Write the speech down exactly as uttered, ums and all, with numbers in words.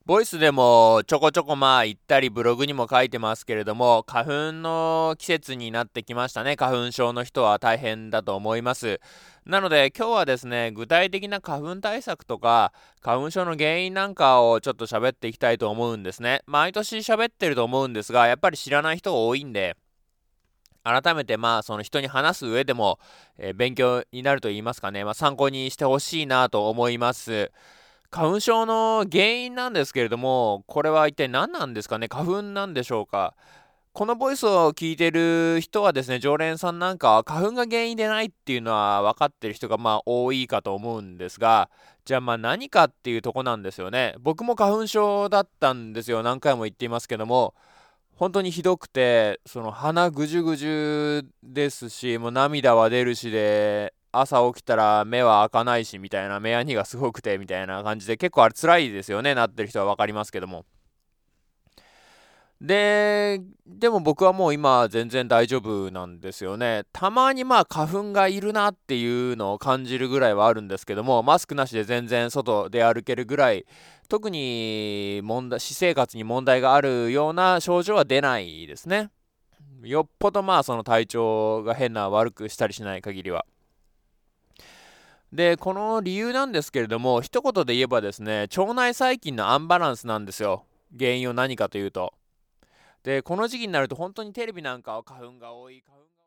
ボイスでもちょこちょこまあ言ったりブログにも書いてますけれども、花粉の季節になってきましたね。花粉症の人は大変だと思います。なので今日はですね、具体的な花粉対策とか、花粉症の原因なんかをちょっと喋っていきたいと思うんですね。毎年喋ってると思うんですが、やっぱり知らない人が多いんで、改めてまあその人に話す上でも、えー勉強になると言いますかね、まあ、参考にしてほしいなと思います。花粉症の原因なんですけれども、これは一体何なんですかね。花粉なんでしょうか。このボイスを聞いてる人はですね、常連さんなんかは花粉が原因でないっていうのは分かってる人がまあ多いかと思うんですが、じゃあまあ何かっていうとこなんですよね。僕も花粉症だったんですよ。何回も言っていますけども、本当にひどくて、その鼻ぐじゅぐじゅですし、もう涙は出るしで、朝起きたら目は開かないしみたいな、目やにがすごくてみたいな感じで、結構あれ辛いですよね、なってる人は分かりますけども。で、でも僕はもう今全然大丈夫なんですよね。たまにまあ花粉がいるなっていうのを感じるぐらいはあるんですけども、マスクなしで全然外で歩けるぐらい、特に問題、私生活に問題があるような症状は出ないですね。よっぽどまあその体調が変な悪くしたりしない限りは。で、この理由なんですけれども、一言で言えばですね、腸内細菌のアンバランスなんですよ。原因は何かというと。で、この時期になると本当にテレビなんかは花粉が多い、花粉が